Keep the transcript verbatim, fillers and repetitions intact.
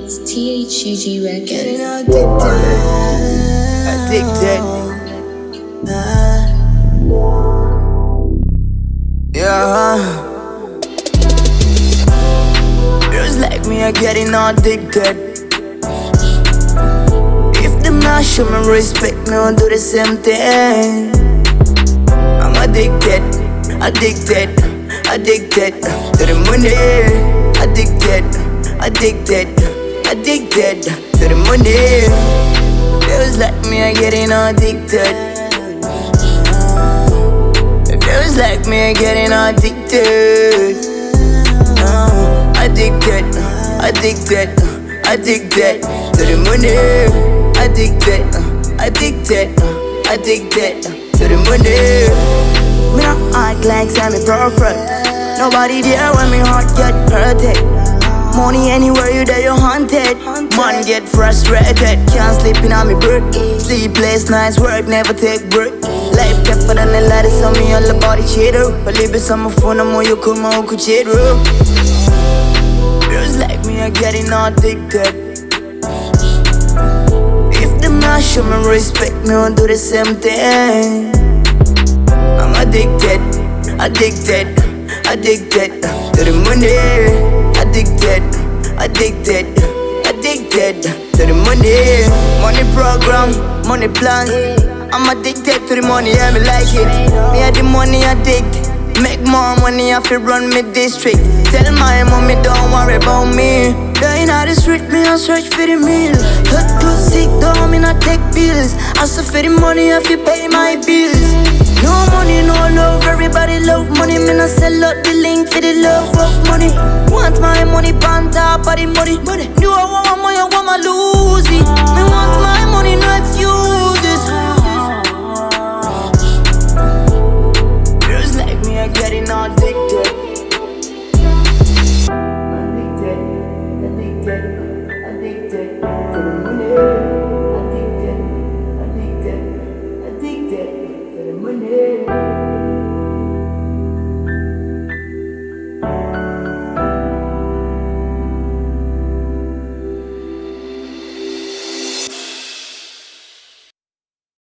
It's T H U G Getting Records. addicted, addicted. Yeah. Girls like me are getting addicted. If them not show me respect, no do the same thing. I'm addicted, addicted, addicted to the money. Addicted, addicted, addicted to the money. Feels like me are getting addicted. It feels like me are getting addicted. Uh, addicted, addicted, addicted to the money. Addicted, addicted, addicted to the money. Me not act like I'm perfect. Nobody there when me heart get hurted. Money anywhere you there, you haunted. Man get frustrated, can't sleep in on me bird. Sleepless nights, work never take break. Life tougher than the ladder, so me all the body cheater. Believe it's on my phone, I'm on you come on, could cheat. Girls like me are getting addicted. If them not show me respect, no do the same thing. I'm addicted, addicted, addicted to the money. Addicted, addicted, addicted to the money. Money program, money plans. I'm addicted to the money, yeah, me like it. Me had the money addict. Make more money, I feel run me district. Tell my mommy don't worry about me. Dying out the street, me I search for the meal. Hurt too sick, don't me not take pills. I suffer for the money, I feel pay my bills. No money, no love, everybody love money. Me not sell out the link for the love of money. Want my money, pan top of the money. Do I want my money, I want my lose it.